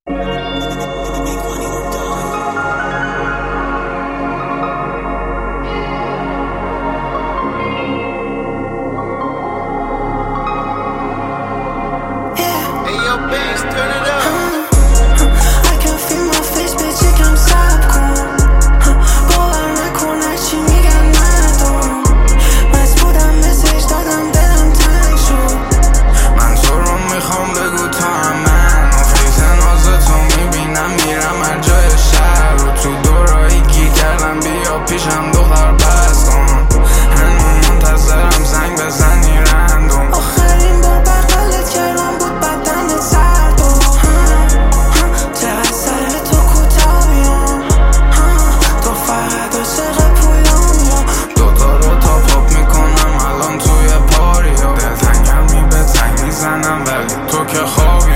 پیشم دختر بس کن، هنوز منتظرم زنگ بزنی رندوم. آخرین بار بغلت کردم بود بدنت سرد و چقدر سر تو کوتاه بیام، تو فقط عاشق پولام. دوتا رو تا پاپ میکنم الان توی پاریا، دلتنگمی به تنگ میزنم ولی تو که خوابی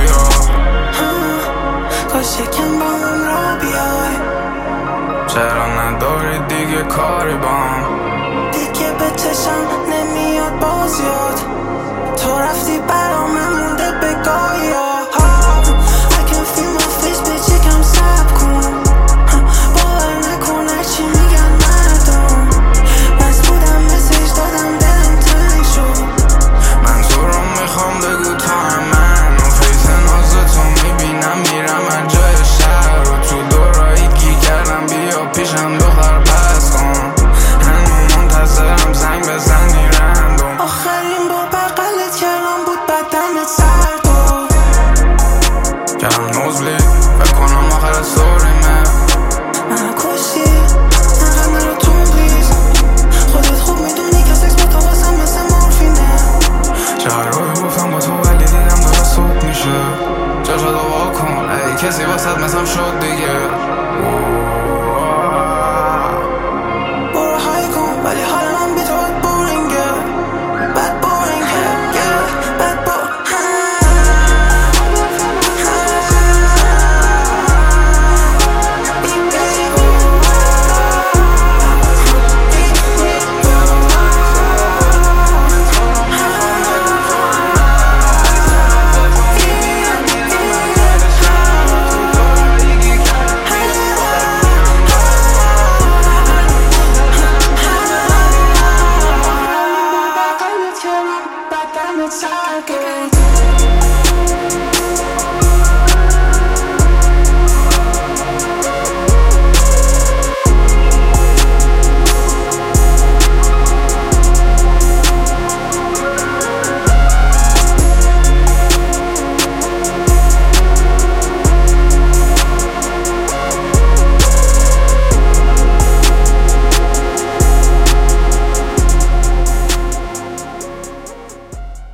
کاش یکم با من را بیای، چرا نداری دیگه کاری بام؟ دیگه به چشم نمیاد باز یاد، تو رفتی برام مونده بگایا. I can feel my face bitch یکم صبر کن، باور نکن هرچی میگن مردم، بس بودم مسیج دادم دلم تنگ شد. من تو رو میخوام بگو تا من، و فیس ناز تو میبینم میرم هر جای شهر، و تو دورایی گی کردم بیا پیشم دختر بس کن، هنوز منتظرم زنگ بزنی رندوم. آخرین بار بغلت کردم بود بدنت سرد و کردم نوزلی فکر کنم آخر ستوریمه، من کشتی نقل نرو تو پلیز، خودت خوب میدونی که سکس با تو واسم مثل مورفینه. چهار روی گفتم با تو ولی دیدم داره صبح میشه، جا شد و واکن ای کسی واسد مثلم شد دیگه.